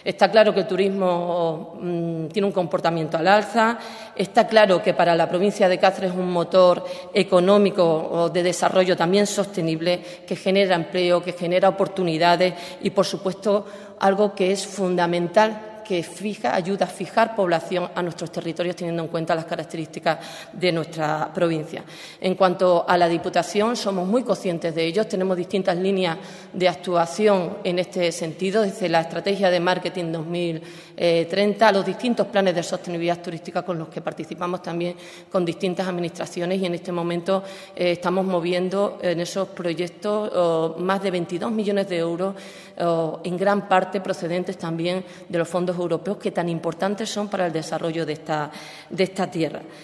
Está claro que el turismo tiene un comportamiento al alza, está claro que para la provincia de Cáceres es un motor económico de desarrollo también sostenible, que genera empleo, que genera oportunidades y, por supuesto, algo que es fundamental, que ayuda a fijar población a nuestros territorios, teniendo en cuenta las características de nuestra provincia. En cuanto a la Diputación, somos muy conscientes de ello. Tenemos distintas líneas de actuación en este sentido, desde la Estrategia de Marketing 2030 a los distintos planes de sostenibilidad turística con los que participamos también con distintas administraciones, y en este momento estamos moviendo en esos proyectos más de 22 millones de euros, en gran parte procedentes también de los fondos europeos, que tan importantes son para el desarrollo de esta tierra.